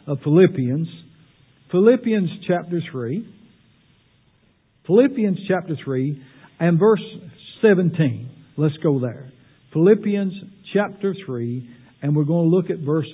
of Philippians. Philippians chapter 3. Philippians chapter 3 and verse 17. Let's go there. Philippians chapter 3, and we're going to look at verse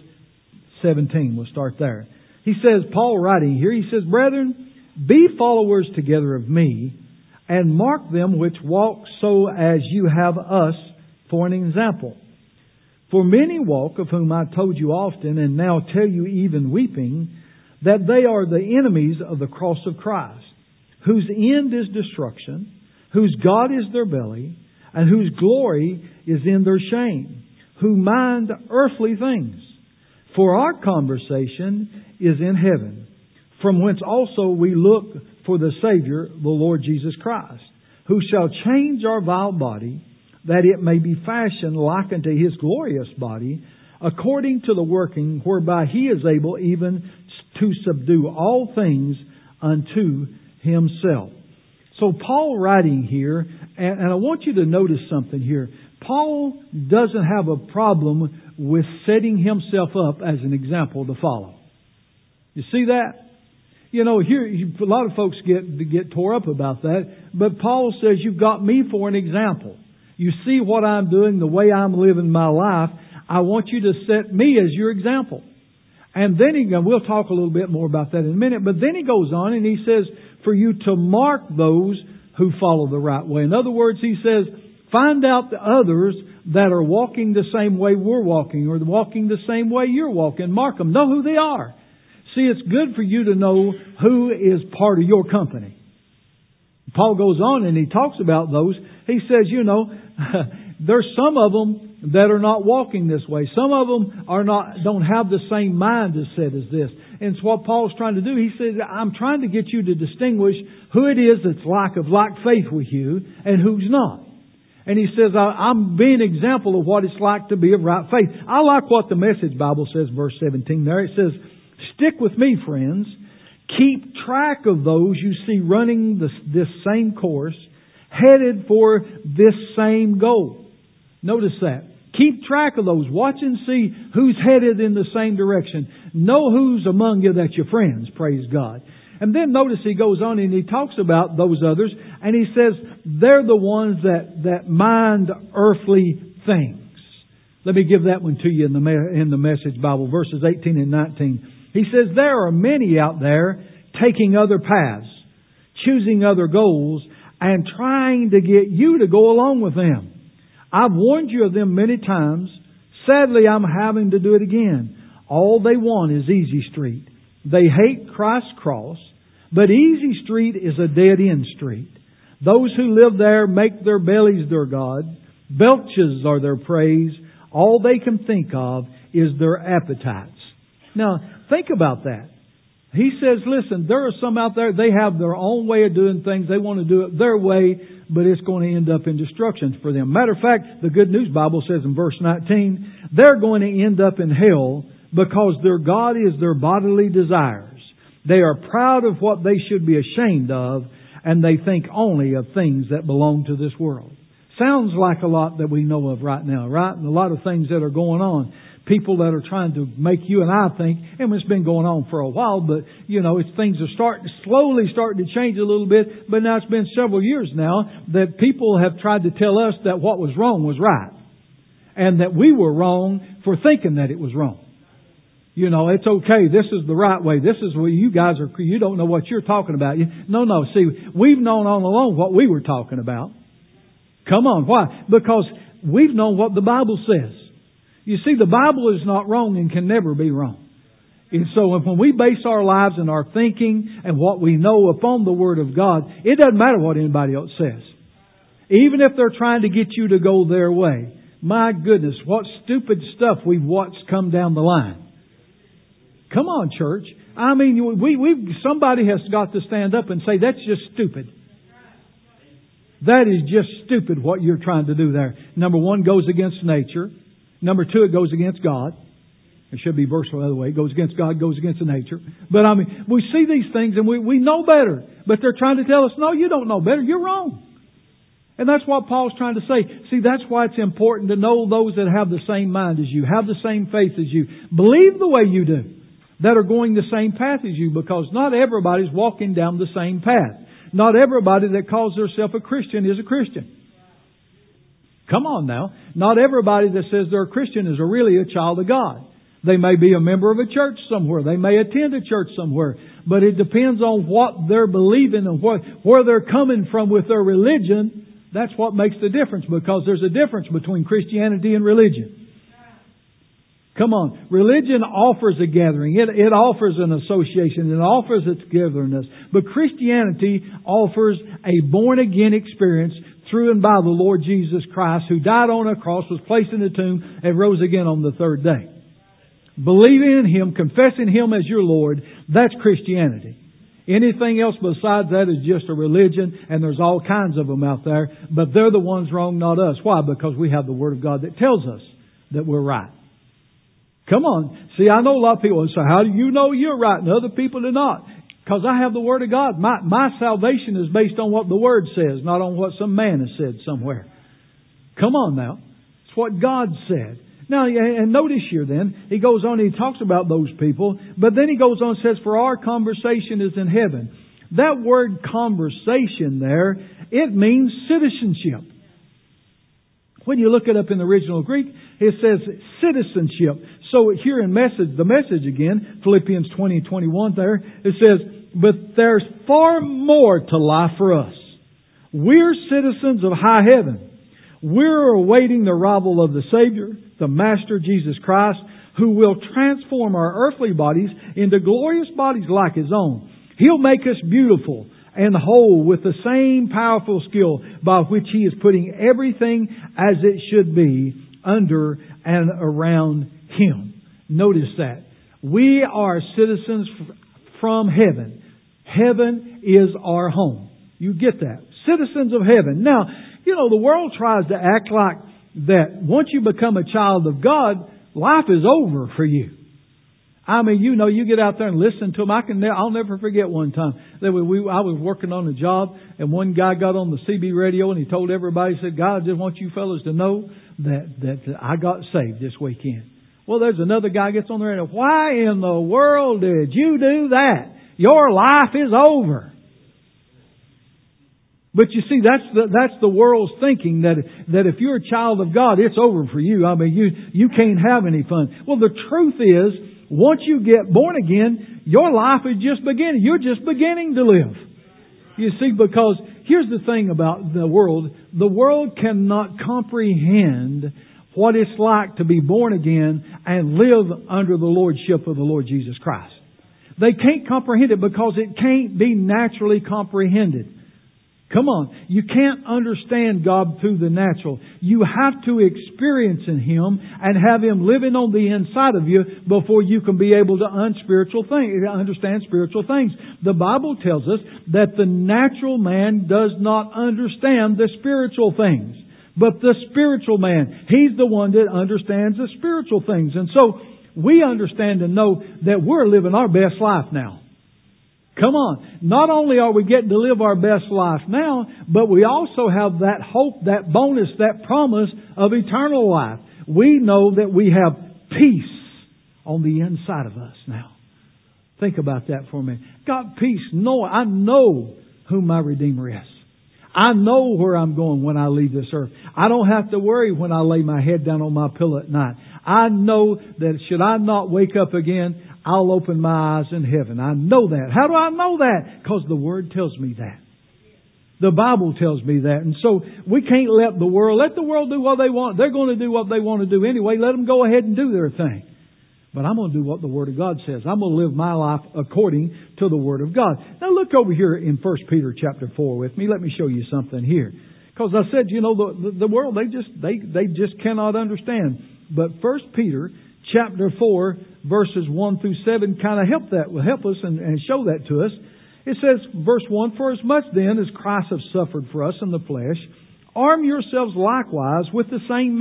17. We'll start there. He says, Paul writing here, he says, Brethren, be followers together of me, and mark them which walk so as you have us for an example. For many walk, of whom I told you often, and now tell you even weeping, that they are the enemies of the cross of Christ, whose end is destruction, whose God is their belly, and whose glory is in their shame, who mind earthly things. For our conversation is in heaven, from whence also we look for the Savior, the Lord Jesus Christ, who shall change our vile body, that it may be fashioned like unto His glorious body, according to the working whereby He is able even to subdue all things unto Himself. So Paul writing here, and I want you to notice something here. Paul doesn't have a problem with setting himself up as an example to follow. You see that? You know, here a lot of folks get tore up about that, but Paul says, you've got me for an example. You see what I'm doing, the way I'm living my life. I want you to set me as your example. And then we'll talk a little bit more about that in a minute, but then he goes on and he says, for you to mark those who follow the right way. In other words, he says, find out the others that are walking the same way we're walking, or walking the same way you're walking. Mark them. Know who they are. See, it's good for you to know who is part of your company. Paul goes on and he talks about those. He says, you know, there's some of them that are not walking this way. Some of them don't have the same mindset as this. And it's what Paul's trying to do. He says, I'm trying to get you to distinguish who it is that's like faith with you and who's not. And he says, I'm being an example of what it's like to be of right faith. I like what the Message Bible says, verse 17 there. It says, stick with me, friends. Keep track of those you see running this same course, headed for this same goal. Notice that. Keep track of those. Watch and see who's headed in the same direction. Know who's among you that's your friends. Praise God. And then notice he goes on and he talks about those others. And he says they're the ones that mind earthly things. Let me give that one to you in the Message Bible. Verses 18 and 19. He says there are many out there taking other paths, choosing other goals, and trying to get you to go along with them. I've warned you of them many times. Sadly, I'm having to do it again. All they want is easy street. They hate Christ's cross, but easy street is a dead-end street. Those who live there make their bellies their God. Belches are their praise. All they can think of is their appetites. Now, think about that. He says, listen, there are some out there, they have their own way of doing things. They want to do it their way, but it's going to end up in destruction for them. Matter of fact, the Good News Bible says in verse 19, they're going to end up in hell because their God is their bodily desires. They are proud of what they should be ashamed of, and they think only of things that belong to this world. Sounds like a lot that we know of right now, right? And a lot of things that are going on. People that are trying to make you and I think, and it's been going on for a while, but things are slowly starting to change a little bit. But now it's been several years now that people have tried to tell us that what was wrong was right, and that we were wrong for thinking that it was wrong. It's okay. This is the right way. This is where you guys are. You don't know what you're talking about. No. See, we've known all along what we were talking about. Come on. Why? Because we've known what the Bible says. You see, the Bible is not wrong and can never be wrong. And so when we base our lives and our thinking and what we know upon the Word of God, it doesn't matter what anybody else says. Even if they're trying to get you to go their way. My goodness, what stupid stuff we've watched come down the line. Come on, church. I mean, somebody has got to stand up and say, that's just stupid. That is just stupid what you're trying to do there. Number one, goes against nature. Number two, it goes against God. It should be verse the other way. It goes against God, goes against the nature. But we see these things and we know better. But they're trying to tell us, no, you don't know better. You're wrong. And that's what Paul's trying to say. See, that's why it's important to know those that have the same mind as you, have the same faith as you. Believe the way you do. that are going the same path as you, because not everybody's walking down the same path. Not everybody that calls themselves a Christian is a Christian. Come on now. Not everybody that says they're a Christian is really a child of God. They may be a member of a church somewhere. They may attend a church somewhere. But it depends on what they're believing and where they're coming from with their religion. That's what makes the difference, because there's a difference between Christianity and religion. Come on. Religion offers a gathering. It offers an association. It offers its togetherness. But Christianity offers a born-again experience through and by the Lord Jesus Christ, who died on a cross, was placed in a tomb, and rose again on the third day. Believing in Him, confessing Him as your Lord, that's Christianity. Anything else besides that is just a religion, and there's all kinds of them out there. But they're the ones wrong, not us. Why? Because we have the Word of God that tells us that we're right. Come on. See, I know a lot of people say, how do you know you're right and other people do not? Because I have the Word of God. My salvation is based on what the Word says, not on what some man has said somewhere. Come on now. It's what God said. Now, and notice here then, he goes on and he talks about those people, but then he goes on and says, for our conversation is in heaven. That word conversation there, it means citizenship. When you look it up in the original Greek, it says citizenship. So here in the message again, Philippians 20:21 there, it says, but there's far more to life for us. We're citizens of high heaven. We're awaiting the arrival of the Savior, the Master Jesus Christ, who will transform our earthly bodies into glorious bodies like His own. He'll make us beautiful and whole with the same powerful skill by which He is putting everything as it should be under and around Him. Notice that. We are citizens from heaven. Heaven is our home. You get that. Citizens of heaven. Now, you know, the world tries to act like that once you become a child of God, life is over for you. I mean, you know, you get out there and listen to them. I'll never forget one time that I was working on a job, and one guy got on the CB radio and he told everybody, he said, God, I just want you fellas to know that I got saved this weekend. Well, there's another guy gets on the radio. Why in the world did you do that? Your life is over. But you see, that's the world's thinking, that if you're a child of God, it's over for you. I mean, you can't have any fun. Well, the truth is, once you get born again, your life is just beginning. You're just beginning to live. You see, because here's the thing about the world. The world cannot comprehend what it's like to be born again and live under the lordship of the Lord Jesus Christ. They can't comprehend it because it can't be naturally comprehended. Come on. You can't understand God through the natural. You have to experience in Him and have Him living on the inside of you before you can be able to understand spiritual things. The Bible tells us that the natural man does not understand the spiritual things. But the spiritual man, he's the one that understands the spiritual things. And so we understand and know that we're living our best life now. Come on. Not only are we getting to live our best life now, but we also have that hope, that bonus, that promise of eternal life. We know that we have peace on the inside of us now. Think about that for a minute. Got peace. I know who my Redeemer is. I know where I'm going when I leave this earth. I don't have to worry when I lay my head down on my pillow at night. I know that should I not wake up again, I'll open my eyes in heaven. I know that. How do I know that? Because the Word tells me that. The Bible tells me that. And so we can't let the world do what they want. They're going to do what they want to do anyway. Let them go ahead and do their thing. But I'm going to do what the Word of God says. I'm going to live my life according to the Word of God. Now look over here in 1 Peter chapter 4 with me. Let me show you something here. Because I said, you know, the world, they just cannot understand. But 1 Peter chapter 4 verses 1 through 7 kind of help us and show that to us. It says, verse 1, for as much then as Christ hath suffered for us in the flesh, arm yourselves likewise with the same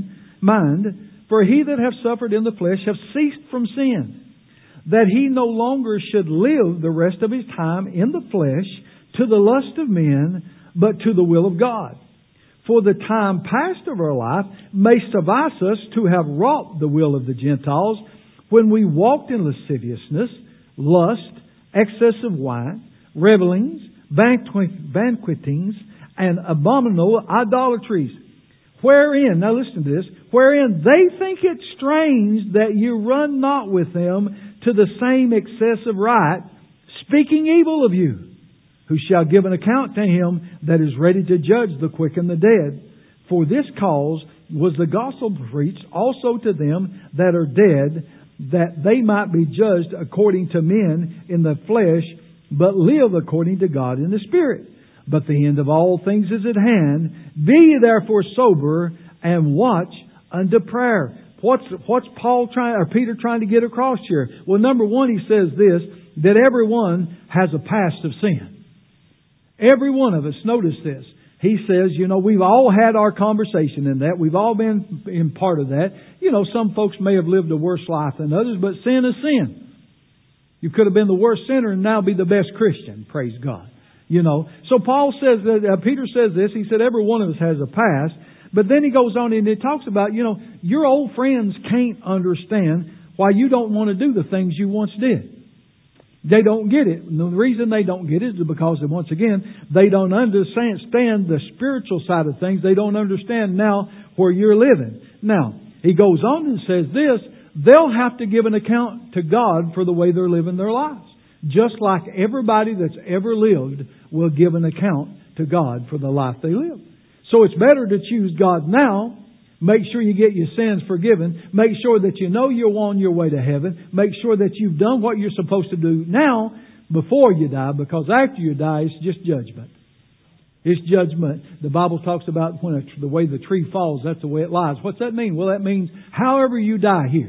mind. For he that hath suffered in the flesh hath ceased from sin, that he no longer should live the rest of his time in the flesh to the lust of men, but to the will of God. For the time past of our life may suffice us to have wrought the will of the Gentiles, when we walked in lasciviousness, lust, excess of wine, revellings, banquetings, and abominable idolatries. Wherein, now listen to this, wherein they think it strange that you run not with them to the same excess of right, speaking evil of you, who shall give an account to Him that is ready to judge the quick and the dead. For this cause was the gospel preached also to them that are dead, that they might be judged according to men in the flesh, but live according to God in the Spirit. But the end of all things is at hand. Be ye therefore sober and watch unto prayer. What's Peter trying to get across here? Well, number one, he says this, that everyone has a past of sin. Every one of us, notice this. He says, we've all had our conversation in that. We've all been in part of that. Some folks may have lived a worse life than others, but sin is sin. You could have been the worst sinner and now be the best Christian. Praise God. So Paul says that, Peter says this, he said every one of us has a past. But then he goes on and he talks about, your old friends can't understand why you don't want to do the things you once did. They don't get it. And the reason they don't get it is because, once again, they don't understand the spiritual side of things. They don't understand now where you're living. Now, he goes on and says this, they'll have to give an account to God for the way they're living their lives. Just like everybody that's ever lived will give an account to God for the life they live. So it's better to choose God now. Make sure you get your sins forgiven. Make sure that you know you're on your way to heaven. Make sure that you've done what you're supposed to do now before you die, because after you die, it's just judgment. It's judgment. The Bible talks about when the way the tree falls, that's the way it lies. What's that mean? Well, that means however you die here.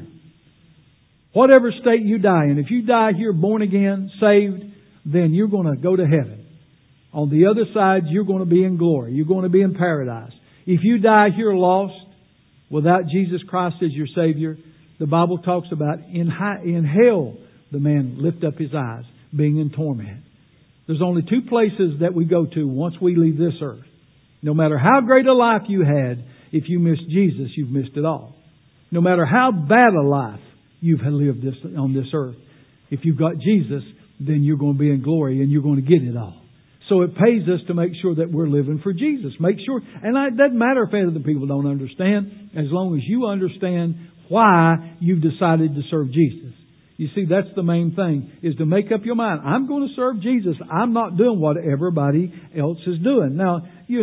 Whatever state you die in. If you die here born again, saved, then you're going to go to heaven. On the other side, you're going to be in glory. You're going to be in paradise. If you die here lost, without Jesus Christ as your Savior, the Bible talks about in hell, the man lift up his eyes, being in torment. There's only two places that we go to once we leave this earth. No matter how great a life you had, if you missed Jesus, you've missed it all. No matter how bad a life you've lived on this earth, if you've got Jesus, then you're going to be in glory and you're going to get it all. So it pays us to make sure that we're living for Jesus. Make sure, and it doesn't matter if other people don't understand, as long as you understand why you've decided to serve Jesus. You see, that's the main thing, is to make up your mind. I'm going to serve Jesus. I'm not doing what everybody else is doing. Now,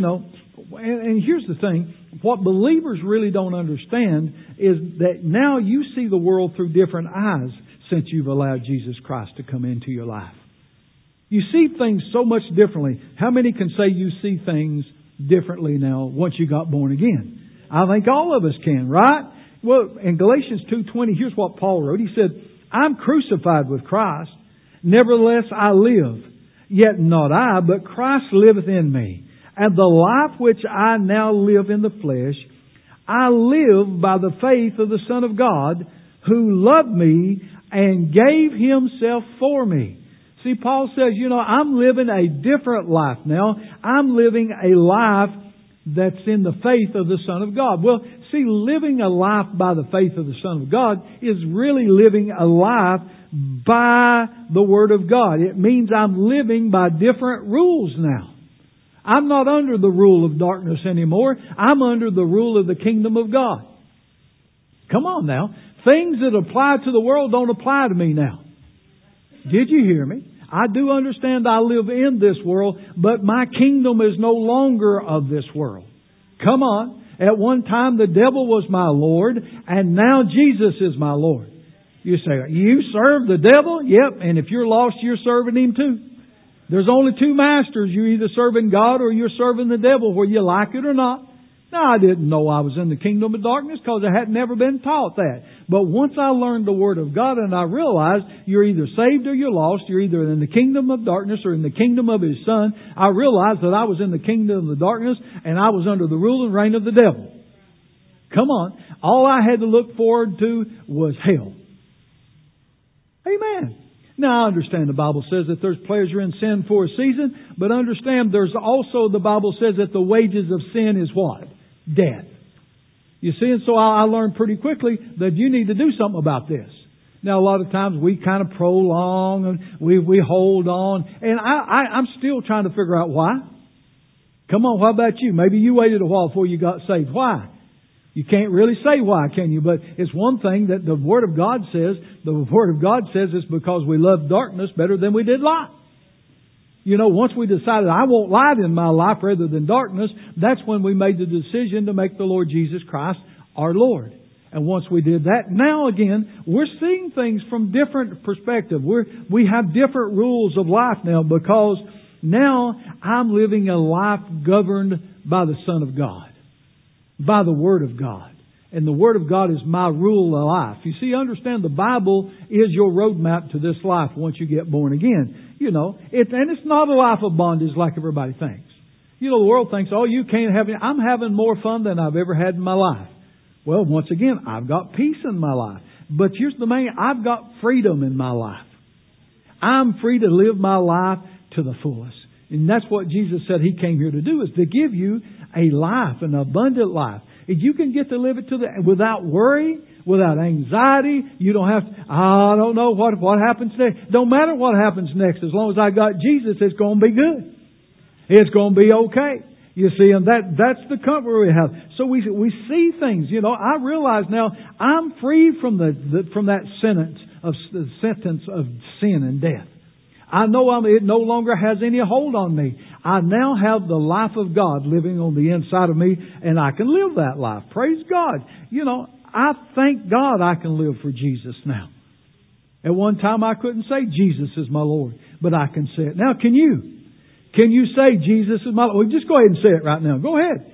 and here's the thing. What believers really don't understand is that now you see the world through different eyes since you've allowed Jesus Christ to come into your life. You see things so much differently. How many can say you see things differently now once you got born again? I think all of us can, right? Well, in Galatians 2:20, here's what Paul wrote. He said, I'm crucified with Christ. Nevertheless I live. Yet not I, but Christ liveth in me. And the life which I now live in the flesh, I live by the faith of the Son of God, who loved me and gave Himself for me. See, Paul says, I'm living a different life now. I'm living a life that's in the faith of the Son of God. Well, see, living a life by the faith of the Son of God is really living a life by the Word of God. It means I'm living by different rules now. I'm not under the rule of darkness anymore. I'm under the rule of the kingdom of God. Come on now. Things that apply to the world don't apply to me now. Did you hear me? I do understand I live in this world, but my kingdom is no longer of this world. Come on. At one time the devil was my Lord, and now Jesus is my Lord. You say, you serve the devil? Yep, and if you're lost, you're serving him too. There's only two masters. You're either serving God or you're serving the devil, whether you like it or not. Now, I didn't know I was in the kingdom of darkness because I had never been taught that. But once I learned the Word of God and I realized you're either saved or you're lost, you're either in the kingdom of darkness or in the kingdom of His Son, I realized that I was in the kingdom of the darkness and I was under the rule and reign of the devil. Come on. All I had to look forward to was hell. Amen. Now, I understand the Bible says that there's pleasure in sin for a season, but understand there's also, the Bible says that the wages of sin is what? Death. You see, and so I learned pretty quickly that you need to do something about this. Now, a lot of times we kind of prolong and we hold on. And I'm still trying to figure out why. Come on, how about you? Maybe you waited a while before you got saved. Why? You can't really say why, can you? But it's one thing that the Word of God says. The Word of God says it's because we love darkness better than we did light. You know, once we decided I want light in my life rather than darkness, that's when we made the decision to make the Lord Jesus Christ our Lord. And once we did that, now again, we're seeing things from different perspective. We have different rules of life now because now I'm living a life governed by the Son of God, by the Word of God. And the Word of God is my rule of life. You see, understand the Bible is your roadmap to this life once you get born again. You know, and it's not a life of bondage like everybody thinks. You know, the world thinks, oh, you can't have any. I'm having more fun than I've ever had in my life. Well, once again, I've got peace in my life. But here's the main, I've got freedom in my life. I'm free to live my life to the fullest. And that's what Jesus said He came here to do, is to give you a life, an abundant life. If you can get to live it without worry, without anxiety, you don't have to, I don't know what happens next. Don't matter what happens next. As long as I got Jesus, it's going to be good. It's going to be okay. You see, and that's the comfort we have. So we see things. You know, I realize now I'm free from that sentence of sin and death. I know it no longer has any hold on me. I now have the life of God living on the inside of me, and I can live that life. Praise God. You know, I thank God I can live for Jesus now. At one time I couldn't say Jesus is my Lord, but I can say it. Now can you? Can you say Jesus is my Lord? Well, just go ahead and say it right now. Go ahead.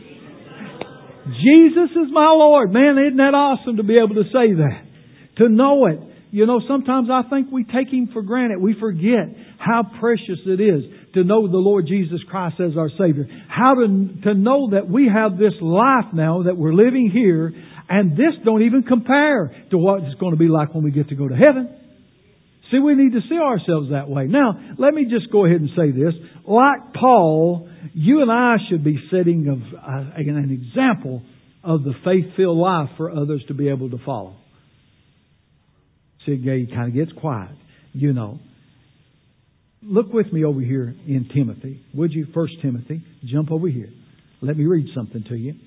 Jesus is my Lord. Man, isn't that awesome to be able to say that? To know it. You know, sometimes I think we take Him for granted. We forget how precious it is to know the Lord Jesus Christ as our Savior. How to know that we have this life now that we're living here, and this don't even compare to what it's going to be like when we get to go to heaven. See, we need to see ourselves that way. Now, let me just go ahead and say this. Like Paul, you and I should be setting an example of the faith-filled life for others to be able to follow. See, it kind of gets quiet, you know. Look with me over here in Timothy. Would you? 1 Timothy. Jump over here. Let me read something to you.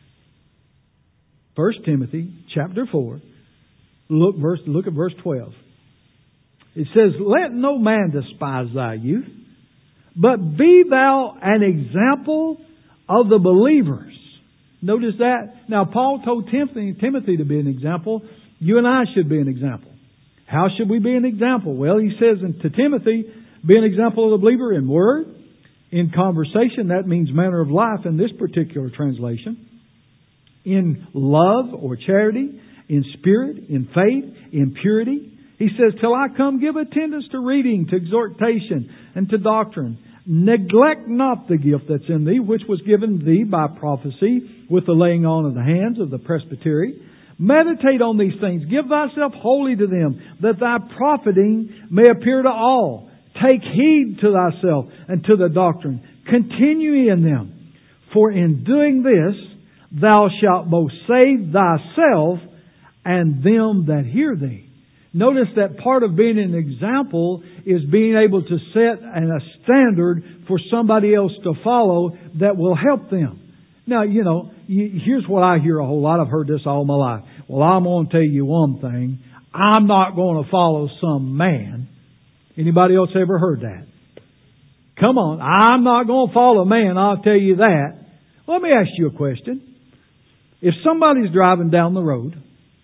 1 Timothy chapter 4. Look at verse 12. It says, let no man despise thy youth, but be thou an example of the believers. Notice that. Now, Paul told Timothy to be an example. You and I should be an example. How should we be an example? Well, he says to Timothy, be an example of the believer in word, in conversation. That means manner of life in this particular translation. In love or charity, in spirit, in faith, in purity. He says, till I come, give attendance to reading, to exhortation, and to doctrine. Neglect not the gift that's in thee, which was given thee by prophecy, with the laying on of the hands of the presbytery. Meditate on these things. Give thyself wholly to them, that thy profiting may appear to all. Take heed to thyself and to the doctrine. Continue in them. For in doing this, thou shalt both save thyself and them that hear thee. Notice that part of being an example is being able to set a standard for somebody else to follow that will help them. Now, you know, here's what I hear a whole lot. I've heard this all my life. Well, I'm going to tell you one thing. I'm not going to follow some man. Anybody else ever heard that? Come on. I'm not going to follow a man. I'll tell you that. Let me ask you a question. If somebody's driving down the road,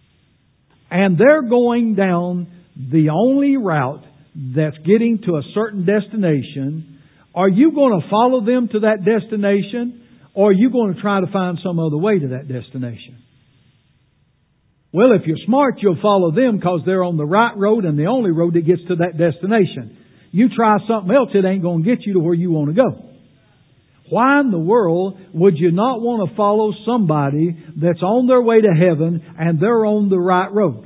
and they're going down the only route that's getting to a certain destination, are you going to follow them to that destination, or are you going to try to find some other way to that destination? Well, if you're smart, you'll follow them because they're on the right road and the only road that gets to that destination. You try something else, it ain't going to get you to where you want to go. Why in the world would you not want to follow somebody that's on their way to heaven and they're on the right road?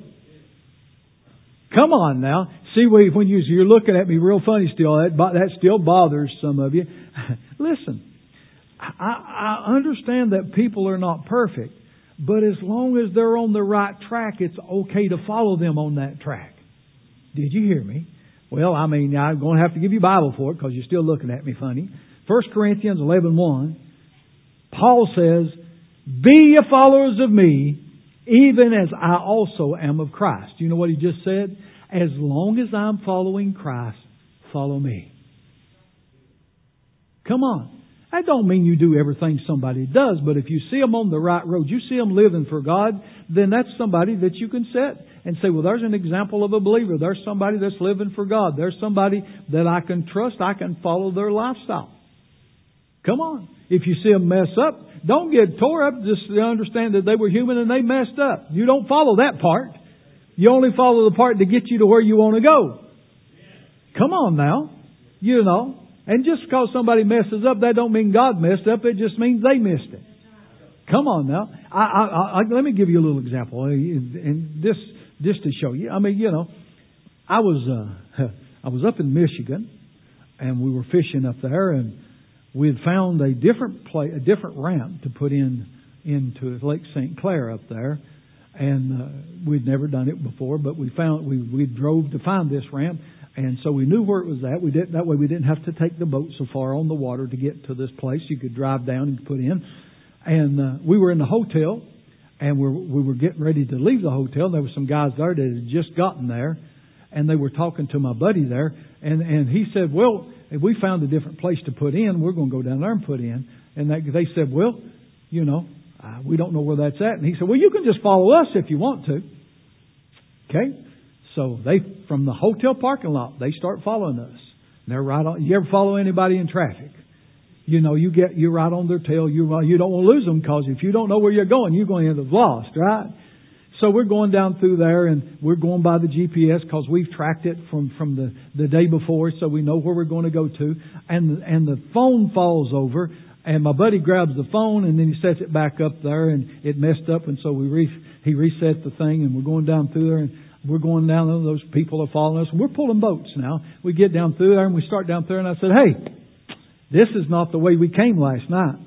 Come on now. See, when you're looking at me real funny still, that still bothers some of you. Listen, I understand that people are not perfect, But as long as they're on the right track, it's okay to follow them on that track. Did you hear me? Well, I'm going to have to give you a Bible for it because you're still looking at me funny. 1 Corinthians 11:1, Paul says, "Be ye followers of me, even as I also am of Christ." You know what he just said? As long as I'm following Christ, follow me. Come on. That don't mean you do everything somebody does, but if you see them on the right road, you see them living for God, then that's somebody that you can set and say, well, there's an example of a believer. There's somebody that's living for God. There's somebody that I can trust. I can follow their lifestyle. Come on. If you see them mess up, don't get tore up. Just understand that they were human and they messed up. You don't follow that part. You only follow the part to get you to where you want to go. Come on now. You know. And just because somebody messes up, that don't mean God messed up. It just means they missed it. Come on now. Let me give you a little example. And this, just to show you. I mean, you know, I was up in Michigan and we were fishing up there, and we had found a different ramp to put into Lake St. Clair up there. And we'd never done it before, but we drove to find this ramp. And so we knew where it was at. That way we didn't have to take the boat so far on the water to get to this place. You could drive down and put in. And we were in the hotel, and we were getting ready to leave the hotel. There were some guys there that had just gotten there, and they were talking to my buddy there. And he said, well, if we found a different place to put in, we're going to go down there and put in. And they said, well, you know, we don't know where that's at. And he said, well, you can just follow us if you want to. Okay. So from the hotel parking lot, they start following us. They're right on. You ever follow anybody in traffic? You know, you're right on their tail. You don't want to lose them, because if you don't know where you're going to end up lost, right? So we're going down through there, and we're going by the GPS because we've tracked it from the day before, so we know where we're going to go to. And the phone falls over, and my buddy grabs the phone, and then he sets it back up there, and it messed up, and so he reset the thing, and we're going down through there, and we're going down there. Those people are following us. We're pulling boats now. We get down through there, and we start down there, and I said, hey, this is not the way we came last night.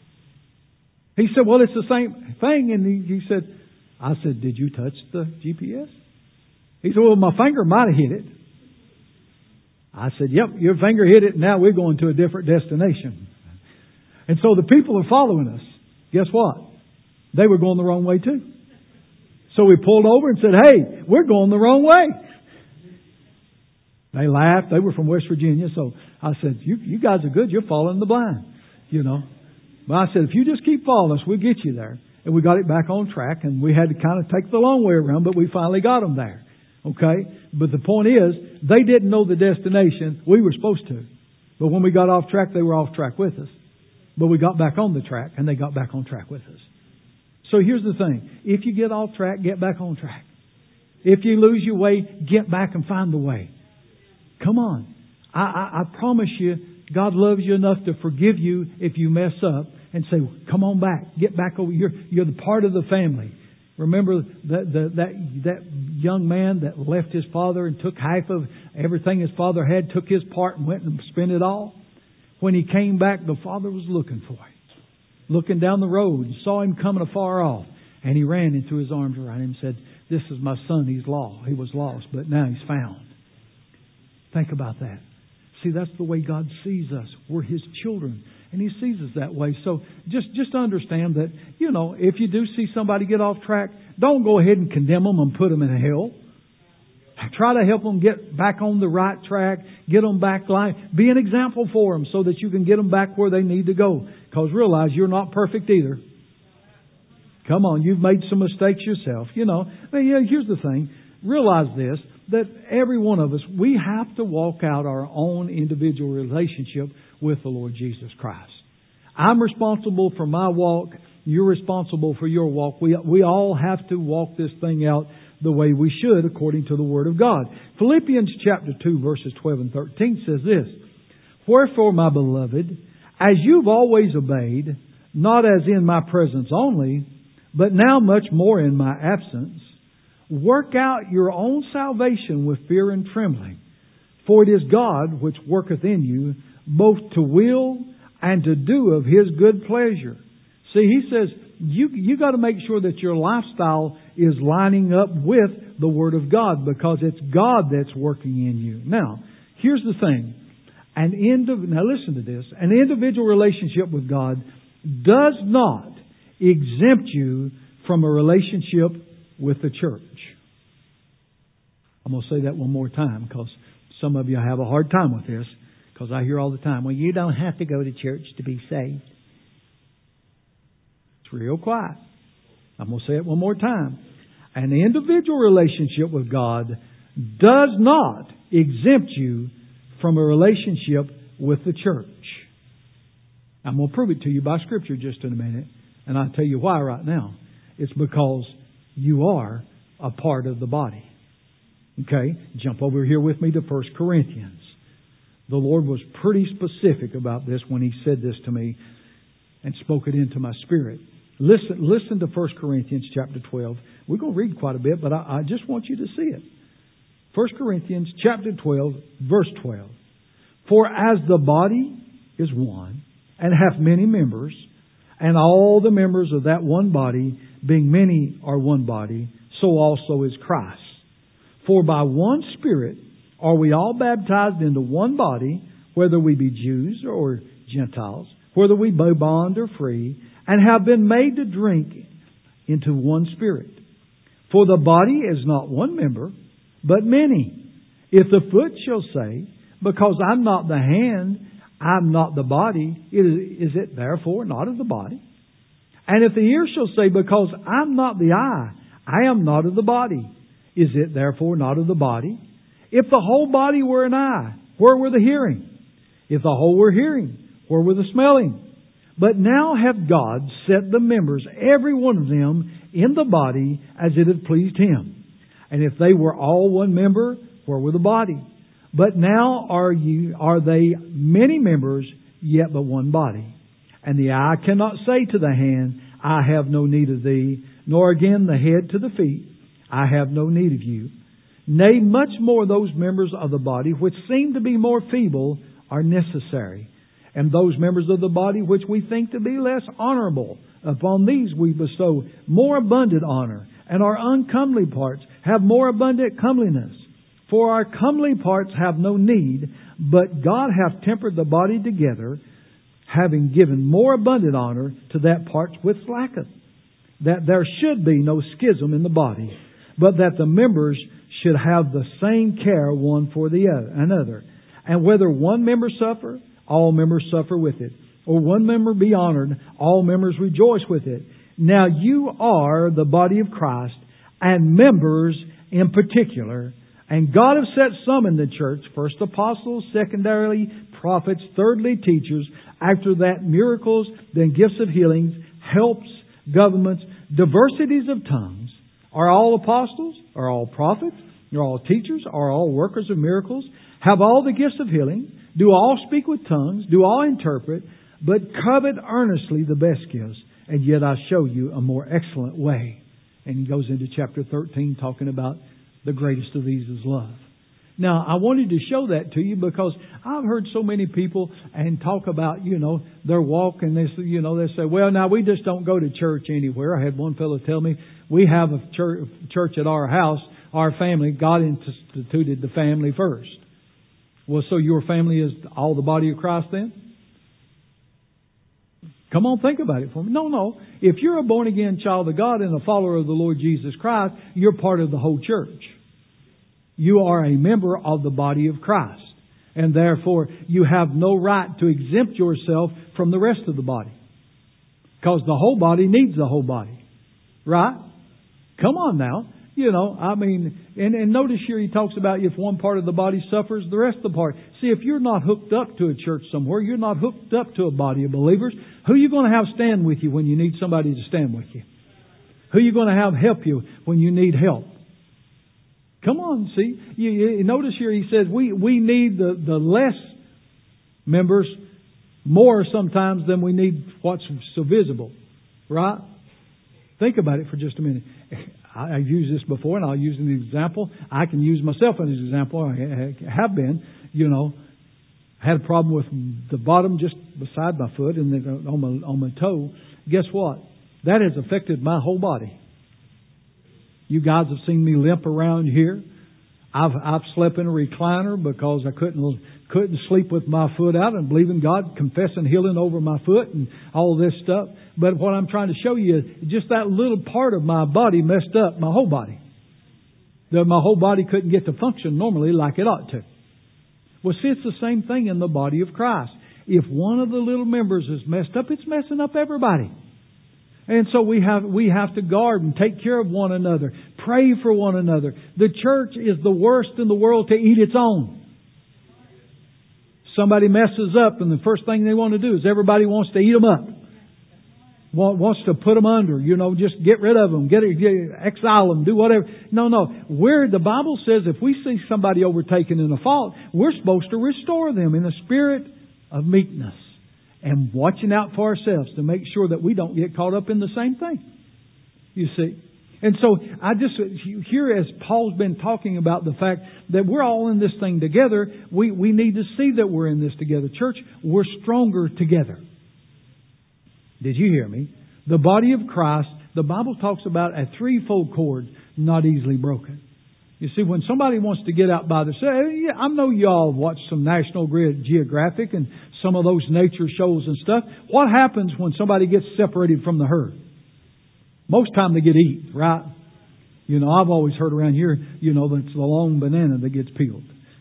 He said, well, it's the same thing. And I said, did you touch the GPS? He said, well, my finger might have hit it. I said, yep, your finger hit it, and now we're going to a different destination. And so the people are following us. Guess what? They were going the wrong way too. So we pulled over and said, hey, we're going the wrong way. They laughed. They were from West Virginia. So I said, you guys are good. You're following the blind, you know. But I said, if you just keep following us, we'll get you there. And we got it back on track, and we had to kind of take the long way around, but we finally got them there. Okay? But the point is, they didn't know the destination. We were supposed to. But when we got off track, they were off track with us. But we got back on the track, and they got back on track with us. So here's the thing. If you get off track, get back on track. If you lose your way, get back and find the way. Come on. I promise you, God loves you enough to forgive you if you mess up and say, come on back. Get back over. You're the part of the family. Remember that young man that left his father and took half of everything his father had, took his part and went and spent it all? When he came back, the father was looking for him. Looking down the road and saw him coming afar off. And he ran into his arms around him and said, this is my son. He's lost. He was lost, but now he's found. Think about that. See, that's the way God sees us. We're His children. And He sees us that way. So just understand that, you know, if you do see somebody get off track, don't go ahead and condemn them and put them in hell. Try to help them get back on the right track. Get them back line. Be an example for them so that you can get them back where they need to go. Because realize you're not perfect either. Come on, you've made some mistakes yourself. You know, here's the thing. Realize this, that every one of us, we have to walk out our own individual relationship with the Lord Jesus Christ. I'm responsible for my walk. You're responsible for your walk. We all have to walk this thing out the way we should according to the Word of God. Philippians chapter 2 verses 12 and 13 says this, wherefore, my beloved, as you've always obeyed, not as in my presence only, but now much more in my absence, work out your own salvation with fear and trembling. For it is God which worketh in you, both to will and to do of His good pleasure. See, He says, you got to make sure that your lifestyle is lining up with the Word of God, because it's God that's working in you. Now, here's the thing. Now listen to this. An individual relationship with God does not exempt you from a relationship with the church. I'm going to say that one more time, because some of you have a hard time with this, because I hear all the time, well, you don't have to go to church to be saved. It's real quiet. I'm going to say it one more time. An individual relationship with God does not exempt you from a relationship with the church. I'm going to prove it to you by Scripture just in a minute. And I'll tell you why right now. It's because you are a part of the body. Okay? Jump over here with me to 1 Corinthians. The Lord was pretty specific about this when He said this to me and spoke it into my spirit. Listen to 1 Corinthians chapter 12. We're going to read quite a bit, but I just want you to see it. 1 Corinthians chapter 12, verse 12. For as the body is one, and hath many members, and all the members of that one body, being many, are one body, so also is Christ. For by one Spirit are we all baptized into one body, whether we be Jews or Gentiles, whether we be bond or free, and have been made to drink into one Spirit. For the body is not one member, but many. If the foot shall say, because I'm not the hand, I'm not the body, is it therefore not of the body? And if the ear shall say, because I'm not the eye, I am not of the body, is it therefore not of the body? If the whole body were an eye, where were the hearing? If the whole were hearing, where were the smelling? But now hath God set the members, every one of them, in the body as it had pleased Him. And if they were all one member, where were the body? But now are they many members, yet but one body. And the eye cannot say to the hand, I have no need of thee, nor again the head to the feet, I have no need of you. Nay, much more those members of the body which seem to be more feeble are necessary. And those members of the body which we think to be less honorable, upon these we bestow more abundant honor. And our uncomely parts have more abundant comeliness. For our comely parts have no need, but God hath tempered the body together, having given more abundant honor to that part which lacketh, that there should be no schism in the body, but that the members should have the same care one for the another. And whether one member suffer, all members suffer with it. Or one member be honored, all members rejoice with it. Now you are the body of Christ, and members in particular. And God has set some in the church, first apostles, secondarily prophets, thirdly teachers, after that miracles, then gifts of healings, helps, governments, diversities of tongues. Are all apostles? Are all prophets? Are all teachers? Are all workers of miracles? Have all the gifts of healing? Do all speak with tongues? Do all interpret? But covet earnestly the best gifts, and yet I show you a more excellent way. And he goes into chapter 13 talking about the greatest of these is love. Now, I wanted to show that to you because I've heard so many people and talk about, their walk, and they say, well, now we just don't go to church anywhere. I had one fellow tell me, we have a church at our house, our family. God instituted the family first. Well, so your family is all the body of Christ then? Come on, think about it for me. No. If you're a born-again child of God and a follower of the Lord Jesus Christ, you're part of the whole church. You are a member of the body of Christ. And therefore, you have no right to exempt yourself from the rest of the body. Because the whole body needs the whole body. Right? Come on now. And notice here he talks about if one part of the body suffers, the rest of the part. See, if you're not hooked up to a church somewhere, you're not hooked up to a body of believers, who are you going to have stand with you when you need somebody to stand with you? Who are you going to have help you when you need help? Come on, see. You notice here he says we need the less members more sometimes than we need what's so visible. Right? Think about it for just a minute. I've used this before, and I'll use an example. I can use myself as an example. I have been, I had a problem with the bottom just beside my foot and then on my toe. Guess what? That has affected my whole body. You guys have seen me limp around here. I've slept in a recliner because I couldn't sleep with my foot out and believing God, confessing healing over my foot and all this stuff. But what I'm trying to show you is just that little part of my body messed up my whole body. That my whole body couldn't get to function normally like it ought to. Well, see, it's the same thing in the body of Christ. If one of the little members is messed up, it's messing up everybody. And so we have to guard and take care of one another. Pray for one another. The church is the worst in the world to eat its own. Somebody messes up and the first thing they want to do is everybody wants to eat them up. Wants to put them under, just get rid of them, exile them, do whatever. No. The Bible says if we see somebody overtaken in a fault, we're supposed to restore them in a spirit of meekness and watching out for ourselves to make sure that we don't get caught up in the same thing. You see? And so I just, here as Paul's been talking about the fact that we're all in this thing together, we need to see that we're in this together. Church, we're stronger together. Did you hear me? The body of Christ, the Bible talks about a threefold cord not easily broken. You see, when somebody wants to get out by themselves, I know y'all watch some National Geographic and some of those nature shows and stuff. What happens when somebody gets separated from the herd? Most time they get eaten, right? I've always heard around here, that's the long banana that gets peeled.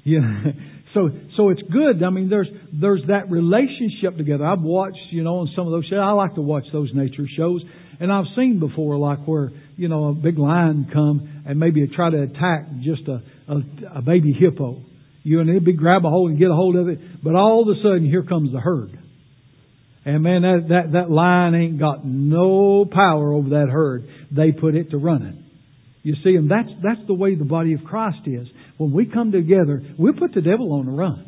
So it's good. I mean, there's that relationship together. I've watched, on some of those shows. I like to watch those nature shows. And I've seen before, like where, a big lion come and maybe try to attack just a baby hippo. And it'd be grab a hold and get a hold of it. But all of a sudden, here comes the herd. And man, that lion ain't got no power over that herd. They put it to running. You see, and that's the way the body of Christ is. When we come together, we put the devil on the run.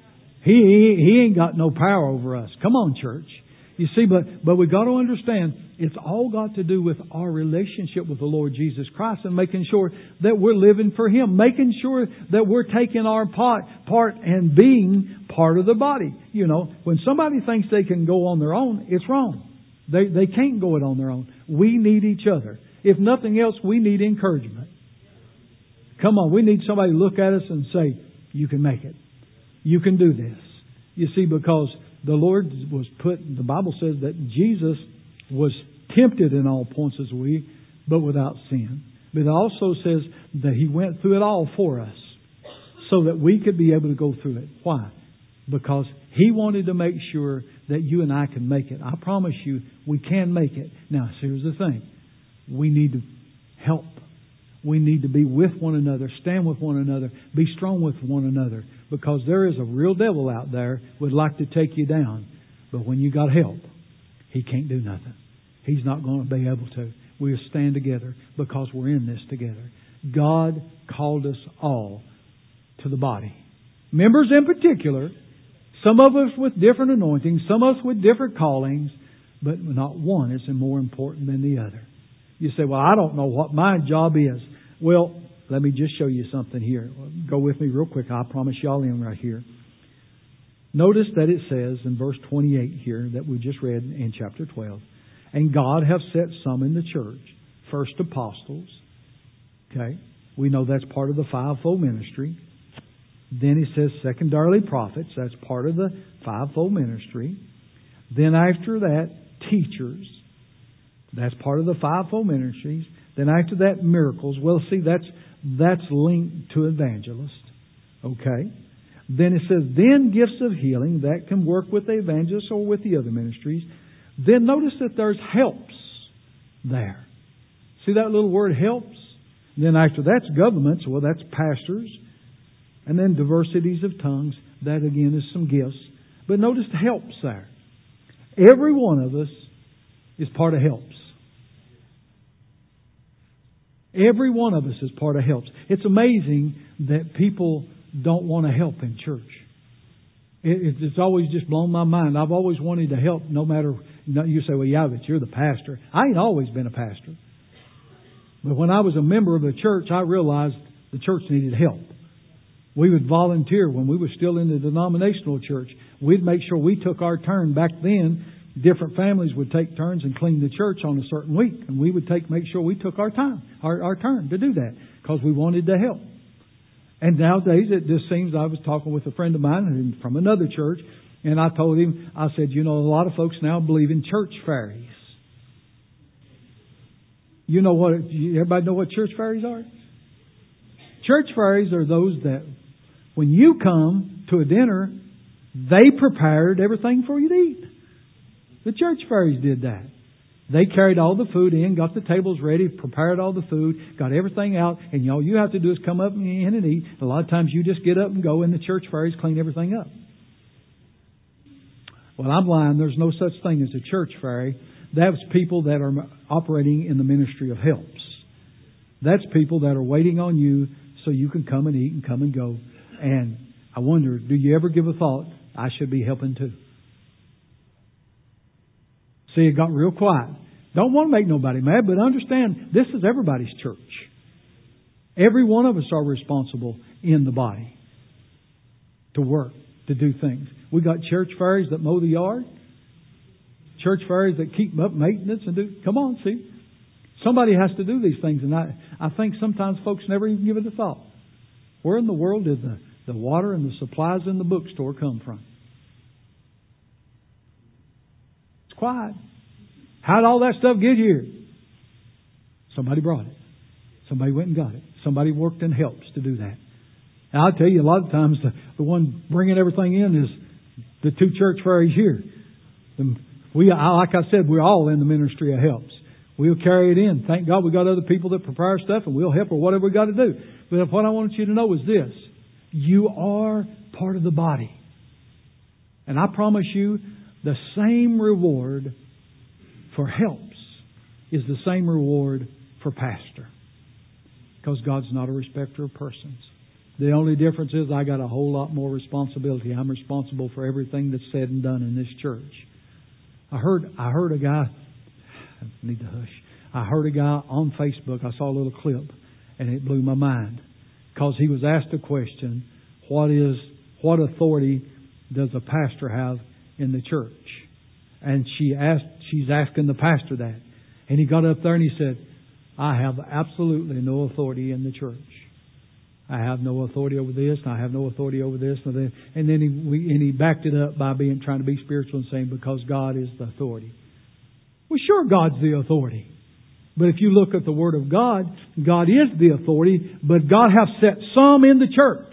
He ain't got no power over us. Come on, church. You see, but we got to understand, it's all got to do with our relationship with the Lord Jesus Christ and making sure that we're living for Him, making sure that we're taking our part and being part of the body. When somebody thinks they can go on their own, it's wrong. They can't go it on their own. We need each other. If nothing else, we need encouragement. Come on, we need somebody to look at us and say, you can make it. You can do this. You see, because the Lord the Bible says that Jesus was tempted in all points as we, but without sin. But it also says that He went through it all for us so that we could be able to go through it. Why? Because He wanted to make sure that you and I can make it. I promise you, we can make it. Now, here's the thing. We need to help. We need to be with one another, stand with one another, be strong with one another. Because there is a real devil out there would like to take you down. But when you got help, he can't do nothing. He's not going to be able to. We'll stand together because we're in this together. God called us all to the body. Members in particular, some of us with different anointings, some of us with different callings, but not one is more important than the other. You say, well, I don't know what my job is. Well, let me just show you something here. Go with me real quick. I promise y'all in right here. Notice that it says in verse 28 here that we just read in chapter 12. And God hath set some in the church. First apostles. Okay. We know that's part of the fivefold ministry. Then he says secondarily prophets. That's part of the fivefold ministry. Then after that, teachers. That's part of the fivefold ministries. Then after that, miracles. Well, see, that's linked to evangelists. Okay. Then it says, then gifts of healing that can work with the evangelists or with the other ministries. Then notice that there's helps there. See that little word helps? Then after that's governments. Well, that's pastors. And then diversities of tongues. That again is some gifts. But notice the helps there. Every one of us is part of helps. Every one of us is part of helps. It's amazing that people don't want to help in church. It's always just blown my mind. I've always wanted to help no matter... You say, well, yeah, but you're the pastor. I ain't always been a pastor. But when I was a member of the church, I realized the church needed help. We would volunteer when we were still in the denominational church. We'd make sure we took our turn back then different families would take turns and clean the church on a certain week. And we would make sure we took our time, our turn to do that, because we wanted to help. And nowadays it just seems, I was talking with a friend of mine from another church, and I told him, I said, a lot of folks now believe in church fairies. You know what? Everybody know what church fairies are? Church fairies are those that when you come to a dinner, they prepared everything for you to eat. The church fairies did that. They carried all the food in, got the tables ready, prepared all the food, got everything out, and all you have to do is come up in and eat. A lot of times you just get up and go, and the church fairies clean everything up. Well, I'm lying. There's no such thing as a church fairy. That's people that are operating in the ministry of helps. That's people that are waiting on you so you can come and eat and come and go. And I wonder, do you ever give a thought, I should be helping too? See, it got real quiet. Don't want to make nobody mad, but understand, this is everybody's church. Every one of us are responsible in the body to work, to do things. We got church fairies that mow the yard. Church fairies that keep up maintenance and do. Come on, see. Somebody has to do these things. And I think sometimes folks never even give it a thought. Where in the world did the water and the supplies in the bookstore come from? It's quiet. How did all that stuff get here? Somebody brought it. Somebody went and got it. Somebody worked in helps to do that. And I'll tell you, a lot of times the one bringing everything in is the two church fairies here. Like I said, we're all in the ministry of helps. We'll carry it in. Thank God we got other people that prepare stuff, and we'll help or whatever we got to do. But what I want you to know is this. You are part of the body. And I promise you, the same reward for helps is the same reward for pastor. Because God's not a respecter of persons. The only difference is I got a whole lot more responsibility. I'm responsible for everything that's said and done in this church. I heard a guy, I need to hush. I heard a guy on Facebook, I saw a little clip, and it blew my mind. Because he was asked a question, what authority does a pastor have in the church? And she's asking the pastor that. And he got up there and he said, I have absolutely no authority in the church. I have no authority over this, and I have no authority over this. And then he backed it up by trying to be spiritual and saying, because God is the authority. Well, sure, God's the authority. But if you look at the Word of God, God is the authority, but God has set some in the church.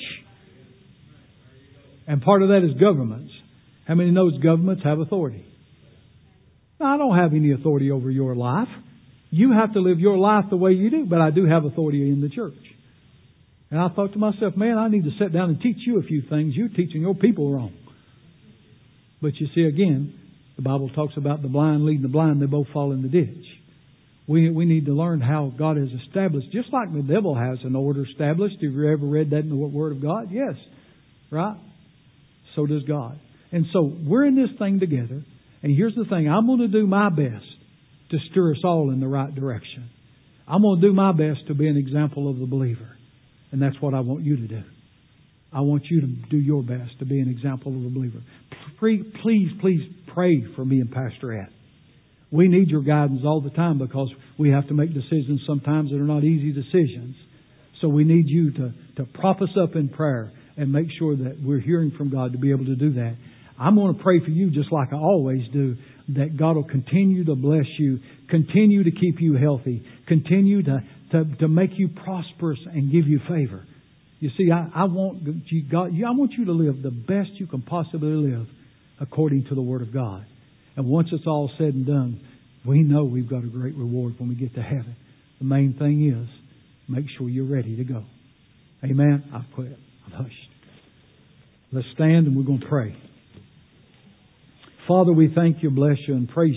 And part of that is governments. How many knows governments have authority? Now, I don't have any authority over your life. You have to live your life the way you do, but I do have authority in the church. And I thought to myself, man, I need to sit down and teach you a few things. You're teaching your people wrong. But you see, again, the Bible talks about the blind leading the blind. They both fall in the ditch. We need to learn how God has established, just like the devil has an order established. Have you ever read that in the Word of God? Yes. Right? So does God. And so we're in this thing together. And here's the thing. I'm going to do my best to steer us all in the right direction. I'm going to do my best to be an example of the believer. And that's what I want you to do. I want you to do your best to be an example of a believer. Please pray for me and Pastor Ed. We need your guidance all the time because we have to make decisions sometimes that are not easy decisions. So we need you to prop us up in prayer and make sure that we're hearing from God to be able to do that. I'm going to pray for you just like I always do, that God will continue to bless you, continue to keep you healthy, continue to make you prosperous and give you favor. You see, I want you to live the best you can possibly live according to the Word of God. And once it's all said and done, we know we've got a great reward when we get to heaven. The main thing is, make sure you're ready to go. Amen? I've quit. I'm hushed. Let's stand and we're going to pray. Father, we thank you, bless you, and praise you.